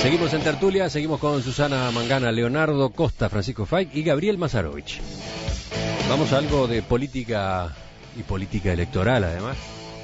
Seguimos en tertulia, seguimos con Susana Mangana, Leonardo Costa, Francisco Fay y Gabriel Mazarovich. Vamos a algo de política y política electoral, además.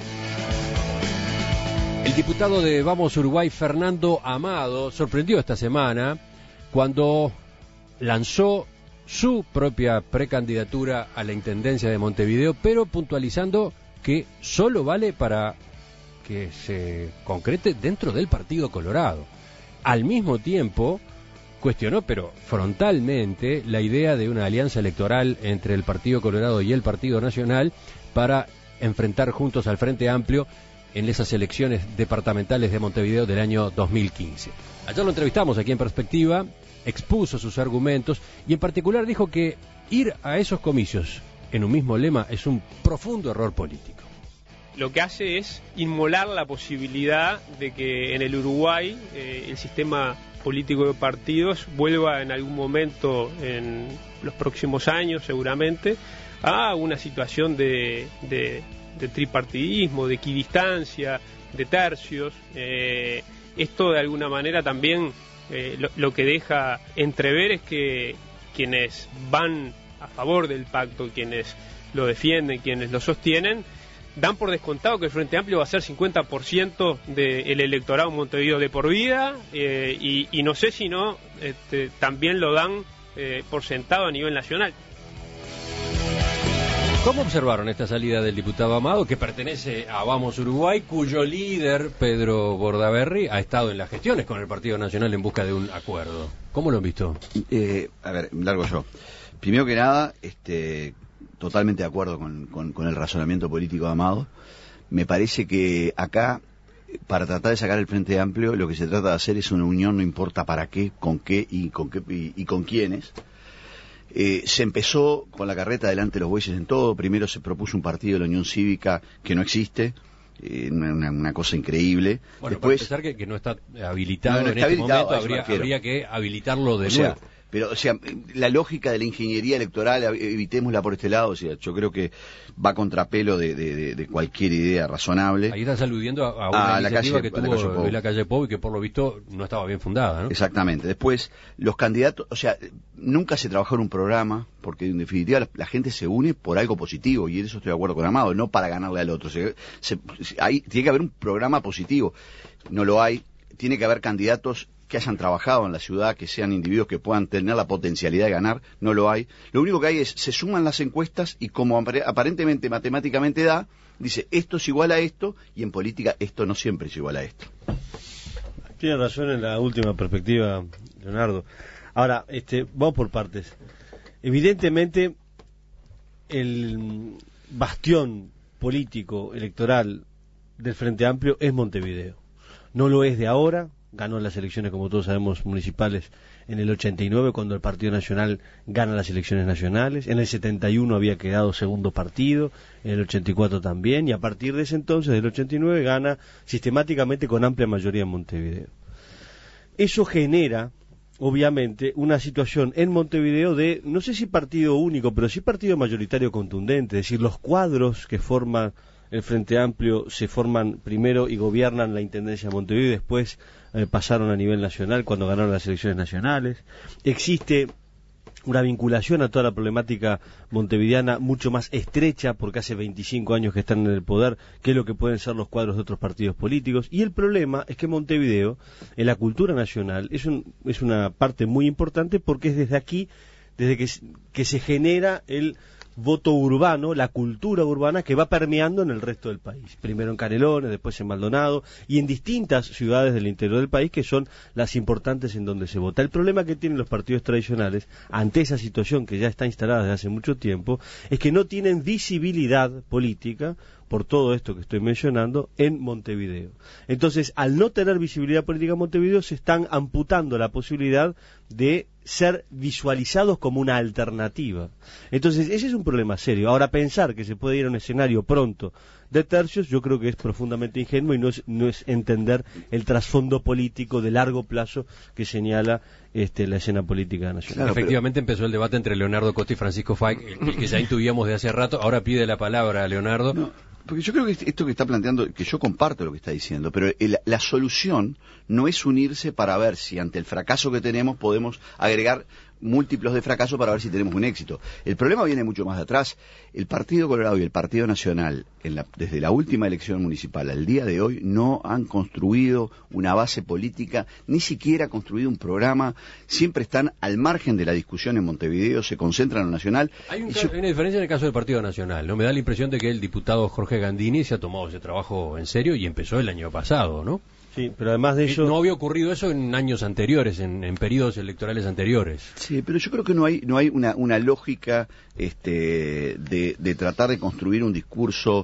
El diputado de Vamos Uruguay, Fernando Amado, sorprendió esta semana cuando lanzó su propia precandidatura a la Intendencia de Montevideo, pero puntualizando que solo vale para que se concrete dentro del Partido Colorado. Al mismo tiempo, cuestionó, pero frontalmente, la idea de una alianza electoral entre el Partido Colorado y el Partido Nacional para enfrentar juntos al Frente Amplio en esas elecciones departamentales de Montevideo del año 2015. Ayer lo entrevistamos aquí en Perspectiva, expuso sus argumentos y en particular dijo que ir a esos comicios en un mismo lema es un profundo error político. Lo que hace es inmolar la posibilidad de que en el Uruguay el sistema político de partidos vuelva en algún momento en los próximos años seguramente a una situación de tripartidismo, de equidistancia, de tercios. Esto de alguna manera también lo que deja entrever es que quienes van a favor del pacto, quienes lo defienden, quienes lo sostienen, dan por descontado que el Frente Amplio va a ser 50% del electorado en Montevideo de por vida, y no sé si no también lo dan por sentado a nivel nacional. ¿Cómo observaron esta salida del diputado Amado, que pertenece a Vamos Uruguay, cuyo líder, Pedro Bordaberry, ha estado en las gestiones con el Partido Nacional en busca de un acuerdo? ¿Cómo lo han visto? A ver, largo yo. Primero que nada, totalmente de acuerdo con el razonamiento político de Amado. Me parece que acá, para tratar de sacar el Frente Amplio, lo que se trata de hacer es una unión, no importa para qué y con quiénes. Se empezó con la carreta delante de los bueyes en todo. Primero se propuso un partido de la Unión Cívica que no existe, una cosa increíble. Bueno, después, para empezar que no está habilitado, no en está este habilitado, momento, habría que habilitarlo de nuevo. Pero, la lógica de la ingeniería electoral, evitémosla por este lado, yo creo que va a contrapelo de cualquier idea razonable. Ahí estás aludiendo a una iniciativa que tuvo la calle Pou y que por lo visto no estaba bien fundada, ¿no? Exactamente. Después, los candidatos, nunca se trabajó en un programa, porque en definitiva la gente se une por algo positivo, y en eso estoy de acuerdo con Amado, no para ganarle al otro. Tiene que haber un programa positivo. No lo hay. Tiene que haber candidatos que hayan trabajado en la ciudad, que sean individuos que puedan tener la potencialidad de ganar. No lo hay. Lo único que hay es, se suman las encuestas y como aparentemente matemáticamente dice, esto es igual a esto, y en política esto no siempre es igual a esto. Tiene razón en la última perspectiva, Leonardo. Ahora, vamos por partes. Evidentemente, el bastión político electoral del Frente Amplio es Montevideo. No lo es de ahora. Ganó las elecciones, como todos sabemos, municipales en el 89, cuando el Partido Nacional gana las elecciones nacionales. En el 71 había quedado segundo partido, en el 84 también, y a partir de ese entonces, del 89, gana sistemáticamente con amplia mayoría en Montevideo. Eso genera, obviamente, una situación en Montevideo de, no sé si partido único, pero sí partido mayoritario contundente, es decir, los cuadros que forman el Frente Amplio se forman primero y gobiernan la Intendencia de Montevideo y después pasaron a nivel nacional cuando ganaron las elecciones nacionales. Existe una vinculación a toda la problemática montevideana mucho más estrecha, porque hace 25 años que están en el poder, que es lo que pueden ser los cuadros de otros partidos políticos. Y el problema es que Montevideo, en la cultura nacional, es una parte muy importante, porque es desde aquí, desde que se genera el voto urbano, la cultura urbana que va permeando en el resto del país. Primero en Canelones, después en Maldonado y en distintas ciudades del interior del país que son las importantes en donde se vota. El problema que tienen los partidos tradicionales ante esa situación que ya está instalada desde hace mucho tiempo es que no tienen visibilidad política por todo esto que estoy mencionando en Montevideo. Entonces, al no tener visibilidad política en Montevideo, se están amputando la posibilidad de ser visualizados como una alternativa. Entonces, ese es un problema serio. Ahora, pensar que se puede ir a un escenario pronto de tercios, yo creo que es profundamente ingenuo y no es entender el trasfondo político de largo plazo que señala la escena política nacional. Claro, efectivamente empezó el debate entre Leonardo Costa y Francisco Fay, el que ya intuíamos de hace rato. Ahora pide la palabra a Leonardo. Porque yo creo que esto que está planteando, que yo comparto lo que está diciendo, pero la solución no es unirse para ver si ante el fracaso que tenemos podemos agregar múltiplos de fracaso para ver si tenemos un éxito. El problema viene mucho más de atrás. El Partido Colorado y el Partido Nacional, desde la última elección municipal al día de hoy, no han construido una base política, ni siquiera construido un programa, siempre están al margen de la discusión en Montevideo, se concentran en lo nacional. Hay una diferencia en el caso del Partido Nacional, ¿no? Me da la impresión de que el diputado Jorge Gandini se ha tomado ese trabajo en serio y empezó el año pasado, ¿no? Sí, pero además de ello... No había ocurrido eso en años anteriores, en periodos electorales anteriores. Sí, pero yo creo que no hay una lógica de tratar de construir un discurso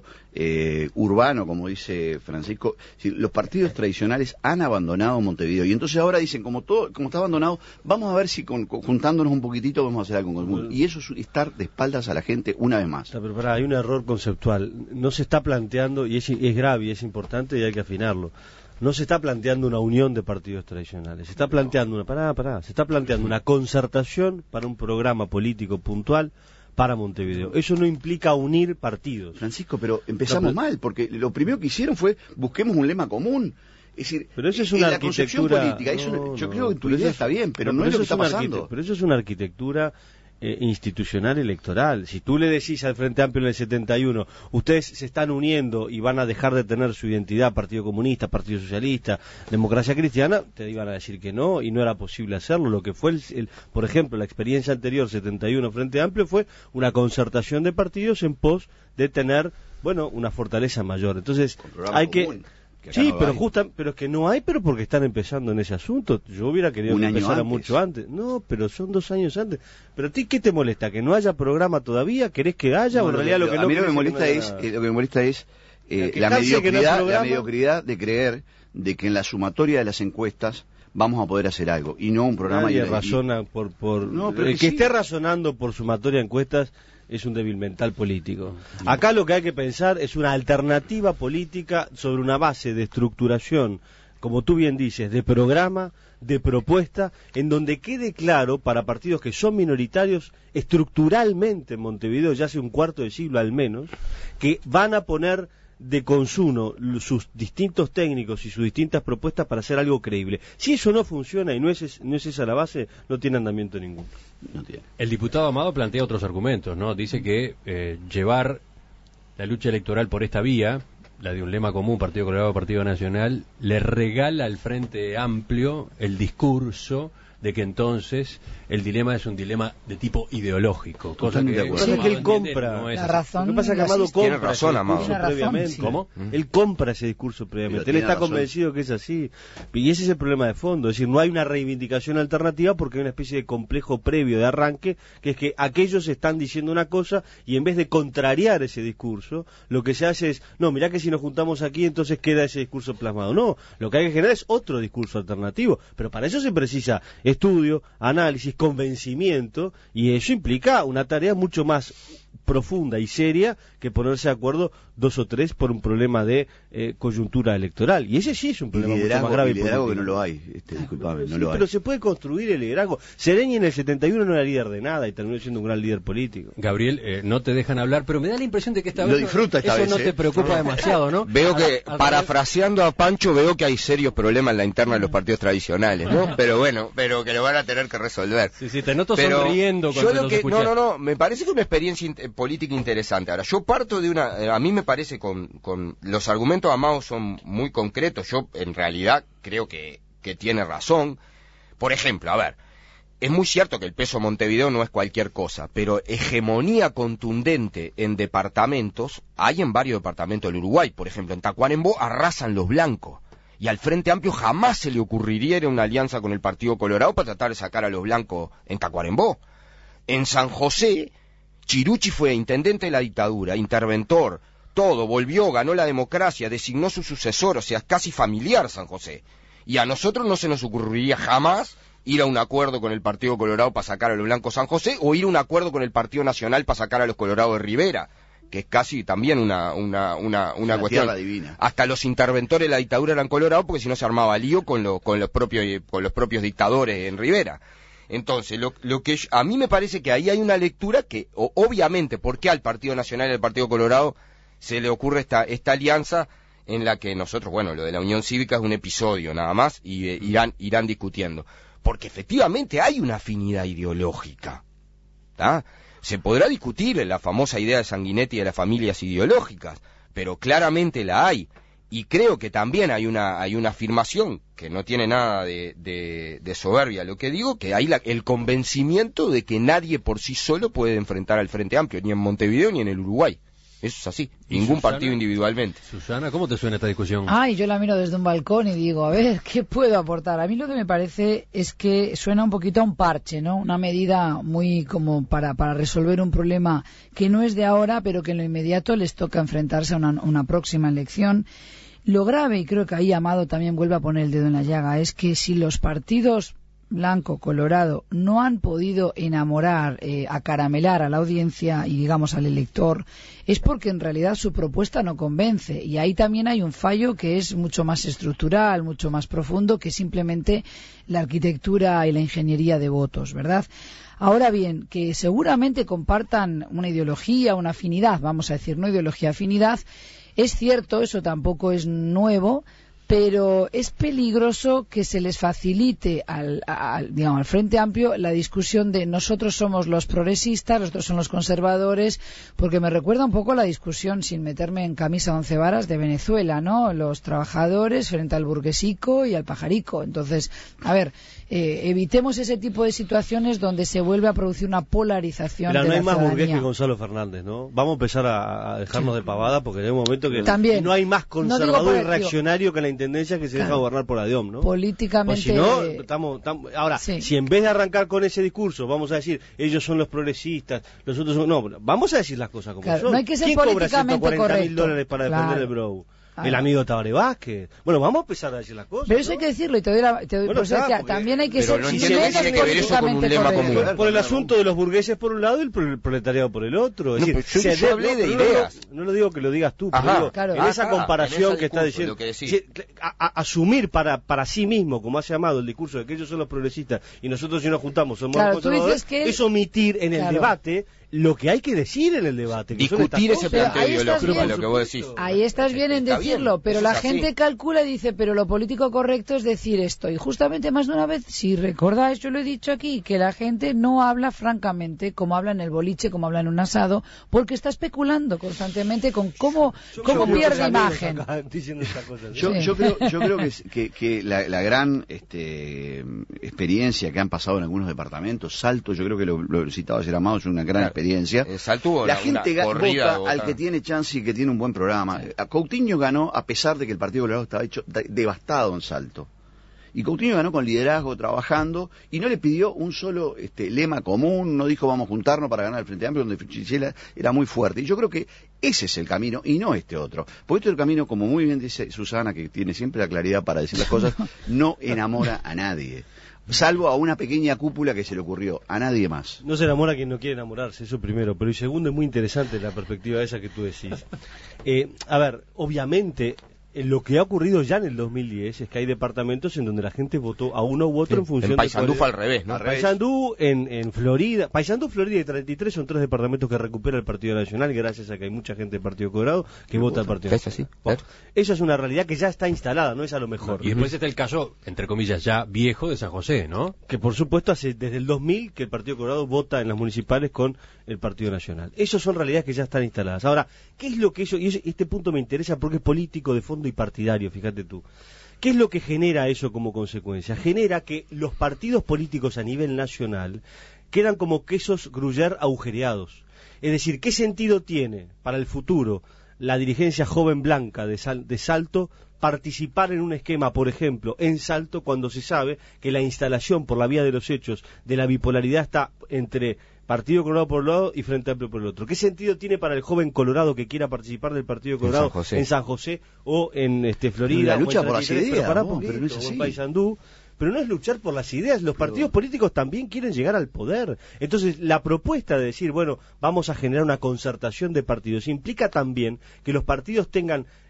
urbano, como dice Francisco. Sí, los partidos tradicionales han abandonado Montevideo y entonces ahora dicen, como está abandonado, vamos a ver si juntándonos un poquitito vamos a hacer algo en común. Y eso es estar de espaldas a la gente una vez más. Pero hay un error conceptual. No se está planteando, y es grave y es importante y hay que afinarlo. No se está planteando una unión de partidos tradicionales, se está planteando se está planteando una concertación para un programa político puntual para Montevideo. Eso no implica unir partidos. Francisco, pero empezamos mal, porque lo primero que hicieron fue busquemos un lema común. Es decir, pero eso es una la concepción política, yo creo que tu idea está bien, pero no es lo que está pasando. Pero eso es una arquitectura institucional electoral. Si tú le decís al Frente Amplio en el 71, ustedes se están uniendo y van a dejar de tener su identidad, Partido Comunista, Partido Socialista, Democracia Cristiana, te iban a decir que no, y no era posible hacerlo. Lo que fue, por ejemplo, la experiencia anterior, 71 Frente Amplio, fue una concertación de partidos en pos de tener, una fortaleza mayor. Entonces, hay que... Sí, pero es que no hay, pero porque están empezando en ese asunto. Yo hubiera querido que empezara mucho antes. No, pero son 2 años antes. Pero ¿a ti qué te molesta? ¿Que no haya programa todavía? ¿Querés que haya? No, o en realidad lo que no... A mí lo que me molesta es la mediocridad de creer de que en la sumatoria de las encuestas vamos a poder hacer algo y no un programa... Nadie razona por... No, pero el que esté razonando por sumatoria de encuestas es un débil mental político. Acá lo que hay que pensar es una alternativa política sobre una base de estructuración, como tú bien dices, de programa, de propuesta, en donde quede claro para partidos que son minoritarios estructuralmente en Montevideo, ya hace un cuarto de siglo al menos, que van a poner de consumo sus distintos técnicos y sus distintas propuestas para hacer algo creíble. Si eso no funciona y no es esa la base, no tiene andamiento ninguno. No tiene. El diputado Amado plantea otros argumentos, ¿no? Dice que llevar la lucha electoral por esta vía, la de un lema común, Partido Colorado, Partido Nacional, le regala al Frente Amplio el discurso de que entonces el dilema es un dilema de tipo ideológico, cosa que él compra. No es la razón. Lo que pasa es que Amado compra razón, ese discurso previamente. Sí. ¿Cómo? Él compra ese discurso previamente. Él está convencido que es así. Y ese es el problema de fondo. Es decir, no hay una reivindicación alternativa porque hay una especie de complejo previo de arranque, que es que aquellos están diciendo una cosa y en vez de contrariar ese discurso, lo que se hace es, no, mirá que si nos juntamos aquí entonces queda ese discurso plasmado. No, lo que hay que generar es otro discurso alternativo. Pero para eso se precisa estudio, análisis, convencimiento, y eso implica una tarea mucho más profunda y seria que ponerse de acuerdo 2 o 3 por un problema de coyuntura electoral. Y ese sí es un problema mucho más grave. Liderazgo que no lo hay, disculpame, no lo hay. Pero se puede construir el liderazgo. Sereni en el 71 no era líder de nada y terminó siendo un gran líder político. Gabriel, no te dejan hablar, pero me da la impresión de que esta vez eso no te preocupa demasiado, ¿no? Veo que, parafraseando a Pancho, veo que hay serios problemas en la interna de los partidos tradicionales, ¿no? Pero bueno, pero que lo van a tener que resolver. Sí, te noto sonriendo cuando los escuchás. No, me parece que es una experiencia política interesante. Ahora, yo parto de a mí me parece con los argumentos amados son muy concretos. Yo en realidad creo que tiene razón. Por ejemplo, a ver, es muy cierto que el peso Montevideo no es cualquier cosa, pero hegemonía contundente en departamentos hay en varios departamentos del Uruguay. Por ejemplo, en Tacuarembó arrasan los blancos. Y al Frente Amplio jamás se le ocurriría ir a una alianza con el Partido Colorado para tratar de sacar a los blancos en Tacuarembó. En San José, Chirucci fue intendente de la dictadura, interventor, todo, volvió, ganó la democracia, designó su sucesor, o sea, es casi familiar San José. Y a nosotros no se nos ocurriría jamás ir a un acuerdo con el Partido Colorado para sacar a los blancos San José, o ir a un acuerdo con el Partido Nacional para sacar a los Colorados de Rivera, que es casi también una cuestión. Divina. Hasta los interventores de la dictadura eran colorados porque si no se armaba lío con los propios dictadores en Rivera. Entonces, lo que a mí me parece que ahí hay una lectura que, obviamente, ¿por qué al Partido Nacional y al Partido Colorado se le ocurre esta alianza en la que nosotros, bueno, lo de la Unión Cívica es un episodio nada más, y irán discutiendo. Porque efectivamente hay una afinidad ideológica, ¿tá? Se podrá discutir la famosa idea de Sanguinetti de las familias ideológicas, pero claramente la hay. Y creo que también hay una afirmación que no tiene nada de soberbia, lo que digo, que hay el convencimiento de que nadie por sí solo puede enfrentar al Frente Amplio, ni en Montevideo ni en el Uruguay. Eso es así, ningún partido individualmente. Susana, ¿cómo te suena esta discusión? Ay, yo la miro desde un balcón y digo, a ver, ¿qué puedo aportar? A mí lo que me parece es que suena un poquito a un parche, ¿no? Una medida muy como para resolver un problema que no es de ahora, pero que en lo inmediato les toca enfrentarse a una próxima elección. Lo grave, y creo que ahí Amado también vuelve a poner el dedo en la llaga, es que si los partidos blanco, colorado, no han podido enamorar, acaramelar a la audiencia y, digamos, al elector, es porque en realidad su propuesta no convence. Y ahí también hay un fallo que es mucho más estructural, mucho más profundo, que simplemente la arquitectura y la ingeniería de votos, ¿verdad? Ahora bien, que seguramente compartan una ideología, una afinidad, vamos a decir, no ideología, afinidad, es cierto, eso tampoco es nuevo, pero es peligroso que se les facilite al Frente Amplio la discusión de nosotros somos los progresistas, los otros son los conservadores, porque me recuerda un poco a la discusión, sin meterme en camisa de 11 varas, de Venezuela, ¿no? Los trabajadores frente al burguesico y al pajarico. Entonces, a ver, evitemos ese tipo de situaciones donde se vuelve a producir una polarización de la ciudadanía. Pero no hay más burgués que Gonzalo Fernández, ¿no? Vamos a empezar a dejarnos de pavada, porque hay un momento que también, no hay más conservador y reaccionario que la intendencia que se deja gobernar por ADIOM, ¿no? Políticamente. Si no, ahora, si en vez de arrancar con ese discurso, vamos a decir, ellos son los progresistas, los otros son... No, vamos a decir las cosas como son. No hay que ser ¿Quién cobra $140.000 para defender el Brou? El amigo Tabaré Vázquez. Bueno, vamos a empezar a decir las cosas. Pero eso hay que decirlo, y te doy bueno, también hay que ser no menos políticamente correcto. Por el asunto de los burgueses por un lado y el proletariado por el otro. Es decir, yo hablé de ideas. No lo digo que lo digas tú, pero digo, claro. en esa comparación que está diciendo, asumir para sí mismo, como ha llamado el discurso de que ellos son los progresistas y nosotros si nos juntamos somos los conservadores, es omitir en el debate lo que hay que decir en el debate. Discutir ese planteo ideológico, lo que vos decís. Ahí estás bien en decirlo, pero la gente calcula y dice, pero lo político correcto es decir esto. Y justamente más de una vez, si recordáis, yo lo he dicho aquí, que la gente no habla francamente como habla en el boliche, como habla en un asado, porque está especulando constantemente con cómo pierde imagen. Yo creo que la gran experiencia que han pasado en algunos departamentos, Salto, yo creo que lo citaba ayer Amado, es una gran experiencia. La gente vota al que tiene chance y que tiene un buen programa. Coutinho ganó a pesar de que el Partido Colorado estaba hecho devastado en Salto. Y Coutinho ganó con liderazgo, trabajando, y no le pidió un solo lema común, no dijo vamos a juntarnos para ganar el Frente Amplio, donde Chinchilla era muy fuerte. Y yo creo que ese es el camino, y no este otro. Porque este otro camino, como muy bien dice Susana, que tiene siempre la claridad para decir las cosas, no enamora a nadie. Salvo a una pequeña cúpula que se le ocurrió, a nadie más. No se enamora quien no quiere enamorarse, eso primero. Pero y segundo, es muy interesante la perspectiva esa que tú decís. A ver, obviamente, lo que ha ocurrido ya en el 2010 es que hay departamentos en donde la gente votó a uno u otro en función de... Paysandú fue al revés, ¿no? Paysandú en Florida. Paysandú, Florida y 33 son 3 departamentos que recupera el Partido Nacional gracias a que hay mucha gente del Partido Colorado que vota al Partido Nacional. Así, claro. Esa es una realidad que ya está instalada, no es a lo mejor. Y después está el caso, entre comillas, ya viejo de San José, ¿no? Que por supuesto hace desde el 2000 que el Partido Colorado vota en las municipales con el Partido Nacional. Esas son realidades que ya están instaladas. Ahora, ¿qué es lo que eso? Y este punto me interesa porque es político de fondo y partidario, fíjate tú. ¿Qué es lo que genera eso como consecuencia? Genera que los partidos políticos a nivel nacional quedan como quesos gruyère agujereados. Es decir, ¿qué sentido tiene para el futuro la dirigencia joven blanca de Salto participar en un esquema, por ejemplo, en Salto, cuando se sabe que la instalación por la vía de los hechos de la bipolaridad está entre Partido Colorado por un lado y Frente Amplio por el otro? ¿Qué sentido tiene para el joven colorado que quiera participar del Partido Colorado en San José o en Florida? La lucha por las ideas, pero no es así. En Paysandú. Pero no es luchar por las ideas, los partidos políticos también quieren llegar al poder. Entonces, la propuesta de decir, bueno, vamos a generar una concertación de partidos, implica también que los partidos tengan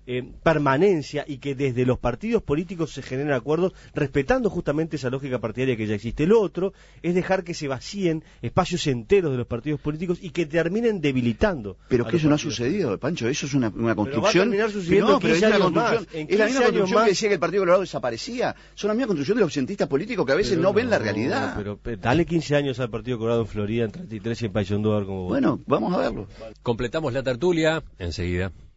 permanencia y que desde los partidos políticos se generen acuerdos respetando justamente esa lógica partidaria que ya existe. Lo otro es dejar que se vacíen espacios enteros de los partidos políticos y que terminen debilitando. Pero que eso no ha sucedido, Pancho, eso es una construcción. Pero va a terminar sucediendo no, pero es una construcción. Es la misma construcción más que decía que el Partido Colorado desaparecía. Son la misma construcción de los cientistas políticos que a veces no ven la realidad. Pero dale 15 años al Partido Colorado en Florida, en 33 y en Paysandú a ver cómo va. Bueno, vamos a verlo. Completamos la tertulia enseguida.